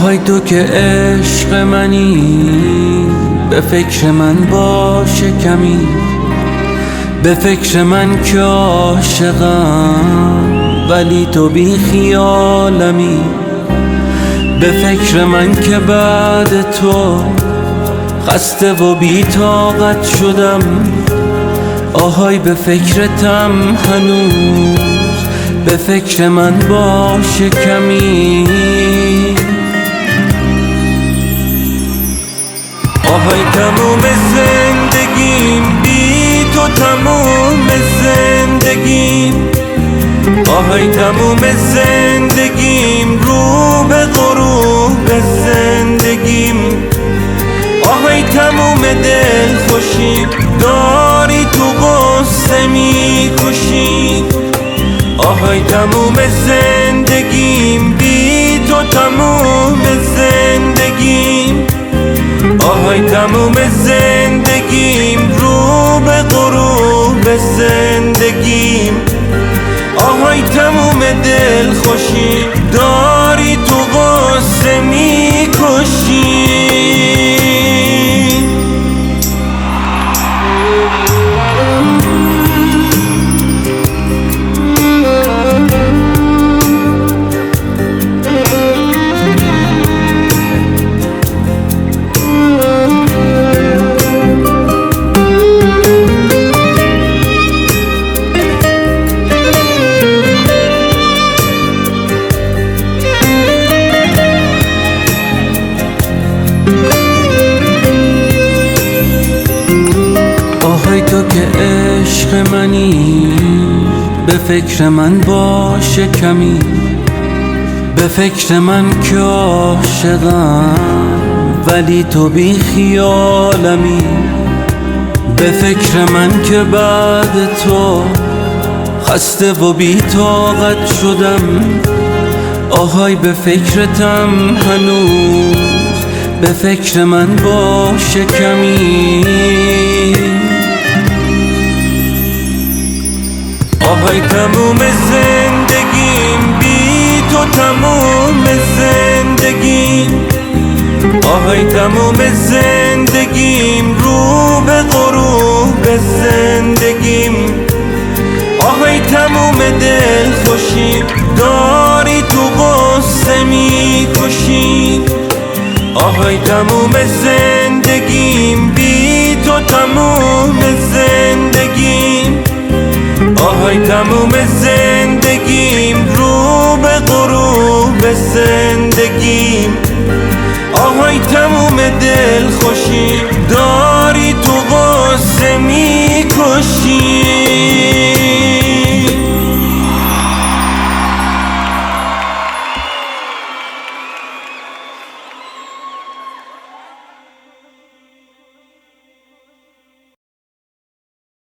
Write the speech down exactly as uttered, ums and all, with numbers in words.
آهای تو که عشق منی، به فکر من باشه کمی، به فکر من که عاشقم ولی تو بی خیالمی، به فکر من که بعد تو خسته و بی طاقت شدم. آهای به فکرتم هنوز، به فکر من باشه کمی. آهای تموم زندگیم بی تو، تموم زندگیم. آهای تموم زندگیم رو به غروب زندگیم. آهای تموم دل خوشی داری تو غصه می کشی. آهای تموم زندگیم بی تو، تموم زندگیم. آهای تموم زندگیم رو به غروب زندگیم. آهای تموم دل خوشی داری تو غصه می کشی. آهای تو که عشق منی، به فکر من باشه کمی، به فکر من که عاشقم ولی تو بی خیالمی، به فکر من که بعد تو خسته و بی طاقت شدم. آهای به فکرتم هنوز، به فکر من باشه کمی. آهای تموم زندگیم بی تو، تموم زندگیم. آهای تموم زندگیم رو به غروب زندگیم. آهای تموم دل خوشی داری تو غصه می کشی. آهای تموم زندگیم بی تو، تموم زندگیم. آهای تموم زندگیم رو به غروب زندگیم. آهای تموم دل خوشی